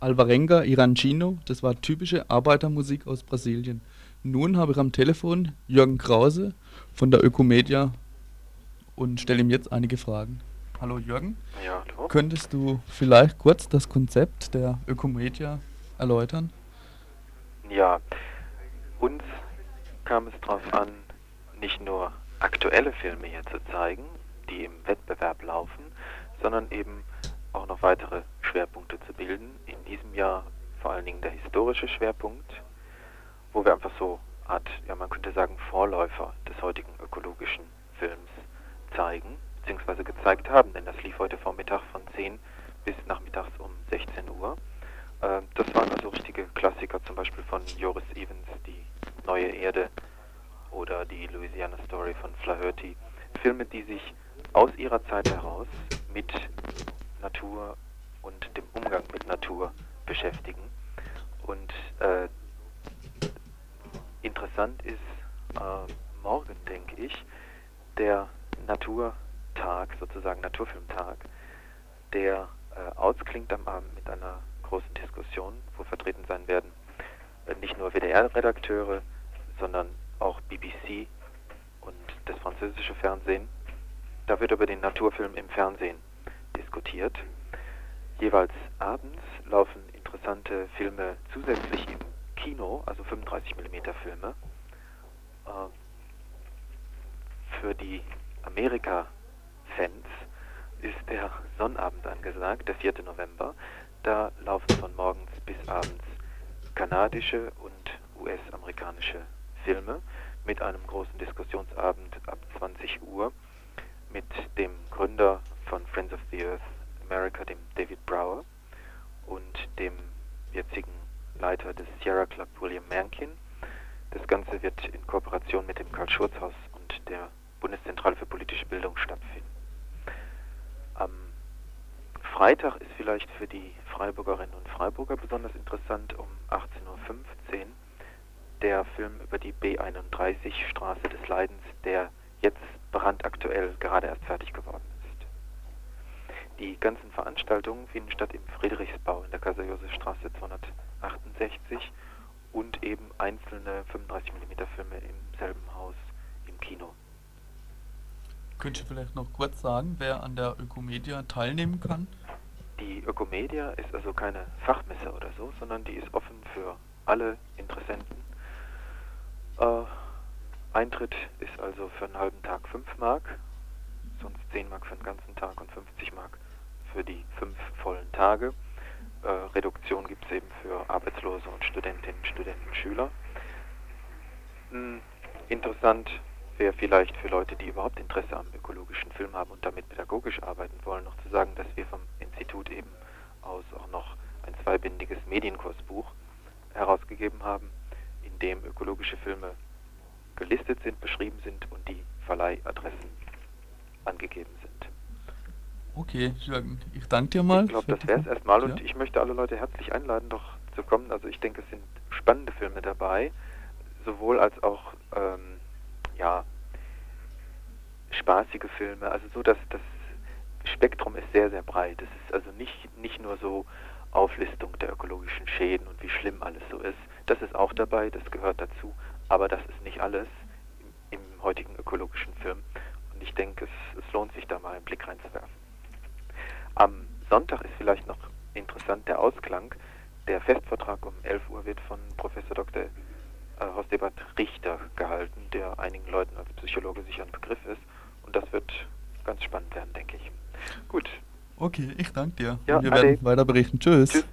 Alvarenga Iranchino, das war typische Arbeitermusik aus Brasilien. Nun habe ich am Telefon Jürgen Krause von der Ökomedia und stelle ihm jetzt einige Fragen. Hallo Jürgen, Ja, hallo. könntest du vielleicht kurz das Konzept der Ökomedia erläutern? Ja, uns kam es darauf an, nicht nur aktuelle Filme hier zu zeigen, die im Wettbewerb laufen, sondern eben auch noch weitere Schwerpunkte zu bilden. In diesem Jahr vor allen Dingen der historische Schwerpunkt, wo wir einfach so Art, ja man könnte sagen, Vorläufer des heutigen ökologischen Films zeigen, beziehungsweise gezeigt haben, denn das lief heute Vormittag von 10 bis nachmittags um 16 Uhr. Das waren also richtige Klassiker, zum Beispiel von Joris Evans, Die neue Erde oder die Louisiana Story von Flaherty. Filme, die sich aus ihrer Zeit heraus mit Natur und dem Umgang mit Natur beschäftigen. Und interessant ist morgen, denke ich, der Naturtag, sozusagen Naturfilmtag, der ausklingt am Abend mit einer großen Diskussion, wo vertreten sein werden nicht nur WDR-Redakteure, sondern auch BBC und das französische Fernsehen. Da wird über den Naturfilm im Fernsehen diskutiert. Jeweils abends laufen interessante Filme zusätzlich im Kino, also 35 mm Filme. Für die Amerika-Fans ist der Sonnabend angesagt, der 4. November. Da laufen von morgens bis abends kanadische und US-amerikanische Filme mit einem großen Diskussionsabend ab 20 Uhr mit dem Gründer von Friends of the Earth America, dem David Brower, und dem jetzigen Leiter des Sierra Club, William Mencken. Das Ganze wird in Kooperation mit dem Karl-Schurz-Haus und der Bundeszentrale für politische Bildung stattfinden. Am Freitag ist vielleicht für die Freiburgerinnen und Freiburger besonders interessant um 18:15 Uhr der Film über die B31 Straße des Leidens, der jetzt brandaktuell gerade erst fertig geworden ist. Die ganzen Veranstaltungen finden statt im Friedrichsbau in der Kaiser-Josef-Straße 268 und eben einzelne 35 mm Filme im selben Haus im Kino. Könntest du vielleicht noch kurz sagen, wer an der Ökomedia teilnehmen kann? Die Ökomedia ist also keine Fachmesse oder so, sondern die ist offen für alle Interessenten. Eintritt ist also für einen halben Tag 5 Mark, sonst 10 Mark für den ganzen Tag und 50 Mark für die 5 vollen Tage. Reduktion gibt es eben für Arbeitslose und Studentinnen, Studenten, Schüler. Interessant wäre vielleicht für Leute, die überhaupt Interesse am ökologischen Film haben und damit pädagogisch arbeiten wollen, noch zu sagen, dass wir vom Institut eben aus auch noch ein zweibändiges Medienkursbuch herausgegeben haben, in dem ökologische Filme gelistet sind, beschrieben sind und die Verleihatressen angegeben sind. Okay, Jürgen, ich danke dir mal. Ich glaube, das wäre es erstmal und ich möchte alle Leute herzlich einladen, doch zu kommen. Also ich denke, es sind spannende Filme dabei, sowohl als auch spaßige Filme, also so, dass das Spektrum ist sehr, sehr breit. Es ist also nicht nur so Auflistung der ökologischen Schäden und wie schlimm alles so ist. Das ist auch dabei, das gehört dazu, aber das ist nicht alles im heutigen ökologischen Film. Und ich denke, es lohnt sich da mal einen Blick reinzuwerfen. Am Sonntag ist vielleicht noch interessant der Ausklang. Der Festvortrag um 11 Uhr wird von Professor Dr. Horst Ebert Richter gehalten, der einigen Leuten als Psychologe sicher ein Begriff ist. Und das wird ganz spannend werden, denke ich. Gut. Okay, ich danke dir. Ja, Wir ade. werden weiter berichten. Tschüss. Tschüss.